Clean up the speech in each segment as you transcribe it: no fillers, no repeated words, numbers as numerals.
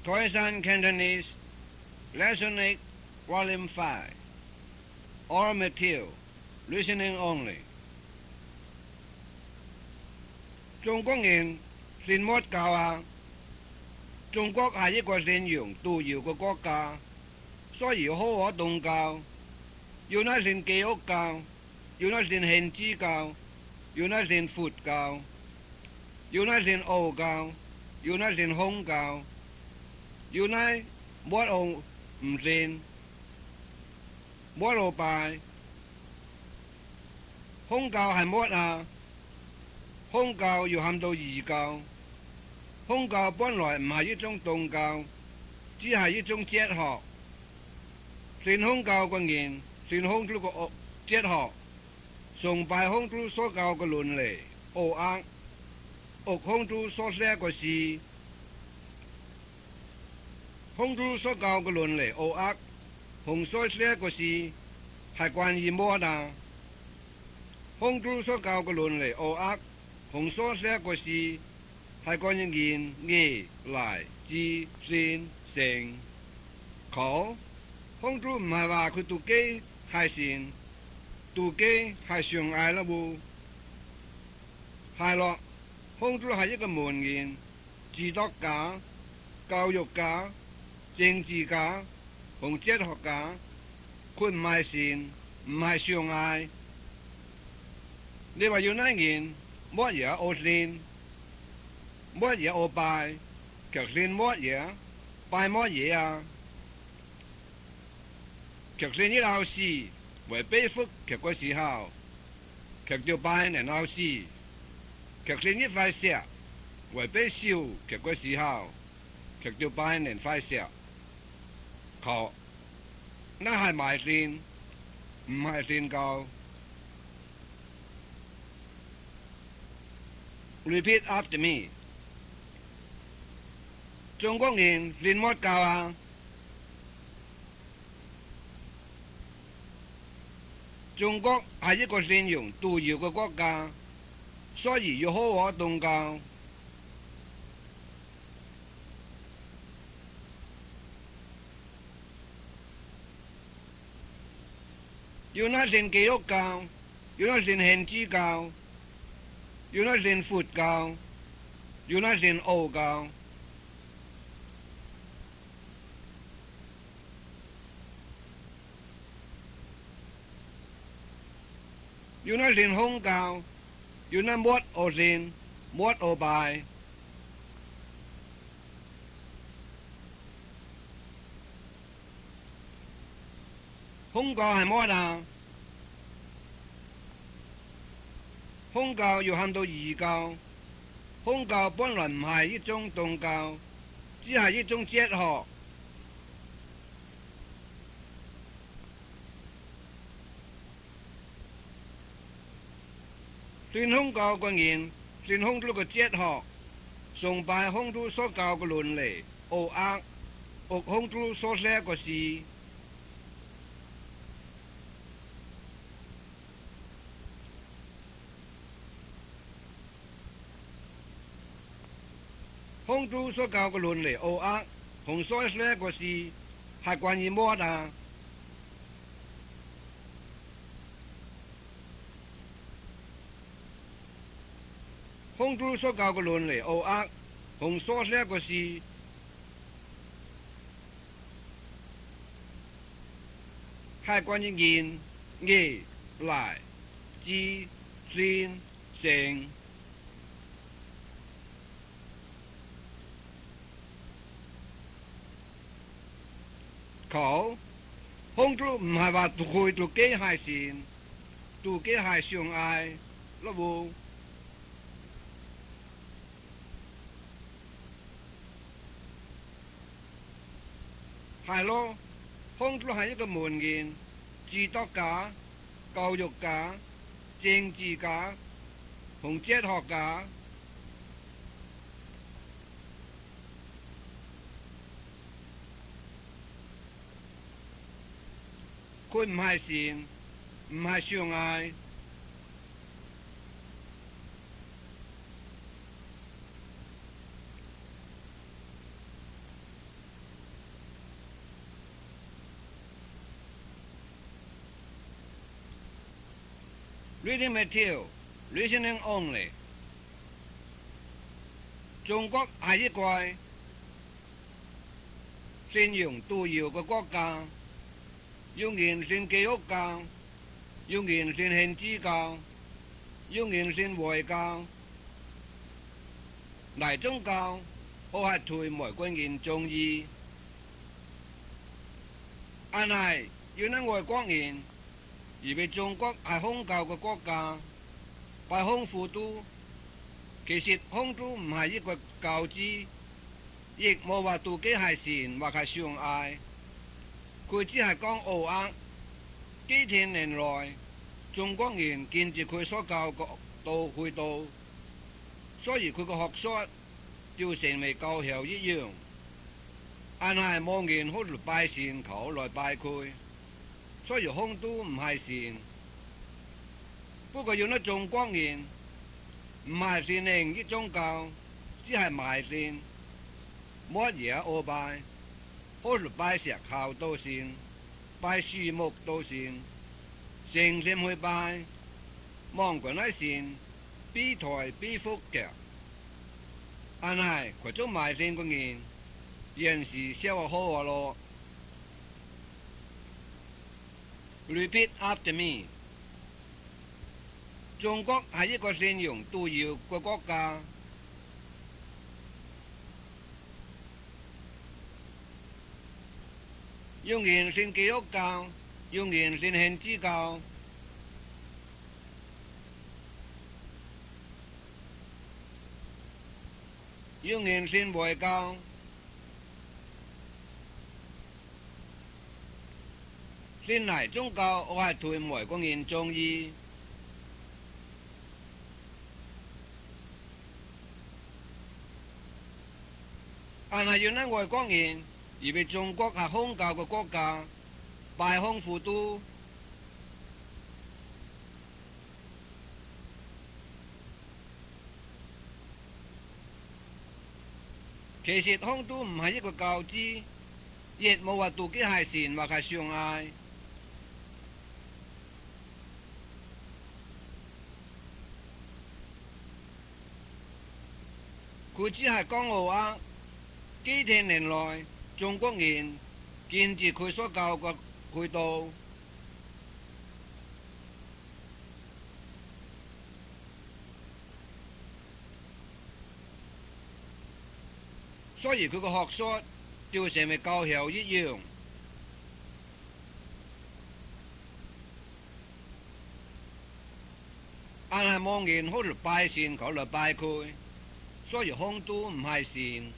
Khoisan Cantonese, Lesson 8, Volume 5. All material, listening only. 中國人善麼教啊？中國係一個善良度搖嘅國家，所以好可動教，要那善基督教，要那善獻之教，要那善佛教，要那善奧教，要那善空教，要那乜奧唔善，乜奧拜，空教係乜啊？空教要喊到異教，空教本來唔係一種宗教，只係一種哲學。善空教嘅人，善空教嘅哲學，崇拜空教所教嘅倫理、惡惡，學空教所寫嘅事。空教所教嘅倫理、惡惡，同所寫嘅事係關於乜啊？空教所教嘅倫理、惡惡。同所寫嘅事係關於言、義、禮、智、善、誠、口。空主唔係話佢自己係善，自己係上愛啦喎。係咯，空主係一個門員、指導家、教育家、政治家同哲學家，佢唔係善，唔係上愛。你話要呢件？乜嘢我善，乜嘢我拜，其實善乜嘢，拜乜嘢啊？其實你老師為背負其個時候，其就拜你老師；其實你快石為背燒其個時候，其就拜你快石。好，那係咪善？唔係善教。Repeat after me. 中國人善乜教啊？中國係一個善良度搖嘅國家，所以要好好動教。要那善基督教，要那善獻之教。要那善佛教，要那善奧教，要那善空教，要那乜我善，乜我拜。空教係乜啊？空教要喊到異教，空教本來唔係一種宗教，只係一種哲學。善空教嘅人，善空教嘅哲學，崇拜空教所教嘅倫理、惡惡，學空教所寫嘅事。空主所教嘅倫理、惡惡同所寫嘅事係關於乜啊？空主所教嘅倫理、惡惡同所寫嘅事係關於言、義、禮、智、善、誠。口空主唔係話佢自己係善，自己係上愛咯喎。係咯，空主係一個門員、指導家、教育家、政治家同哲學家。佢唔係善，唔係上愛。 Reading material, listening only。中國係一個信仰自由嘅國家，有人信基督教，有人信天主教，有人信回教。大宗教我係對每個人中意，但係有啲外國人以為中國係宗教嘅國家，拜空輔都。其實空都唔係一個教旨，亦冇話自己係善或係相愛，佢只係講傲壓。幾千年來，中國人見住佢所教嘅道去道，所以佢嘅學術就成為教校一樣。但係冇人好嚟拜善求來拜佢，所以空都唔係善。不過有啲中國人唔係信另一宗教，只係迷信，乜嘢我拜，好似拜石頭都信，拜樹木都信，誠心去拜，望佢係信，必台必福嘅。但係佢種迷信嘅人，現時消好咯。Repeat after me。中國係一個信仰自由嘅國家，有人信基督教，有人信天主教，有人信回教。信哪宗教我係對每個人中意。但係有啲外國人以為中國係宗教嘅國家，拜空輔都。其實空都唔係一個教旨，亦冇話自己係善或係相愛。佢只係講傲壓。幾千年來，中國人見住佢所教嘅佢道，所以佢嘅學術就成為教校一樣。但係冇人好嚟拜善佢嚟拜佢，所以空都唔係善。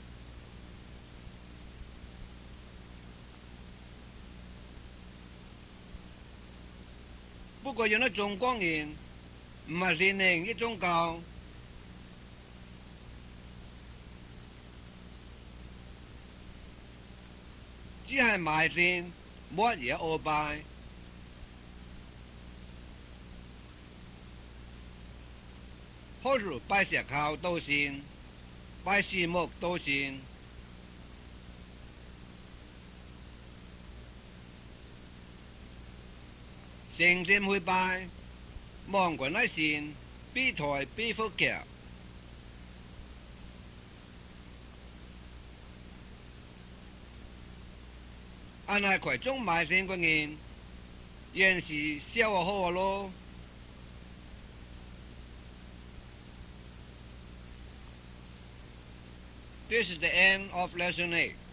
不過有啲中國人唔係信另一宗教，只係迷信，乜嘢我拜，好似拜石頭都信，拜樹木都信。誠心去拜，望佢係善，必台必福嘅。但係佢種迷信嘅人，現時消好咯。This is the end of lesson 8.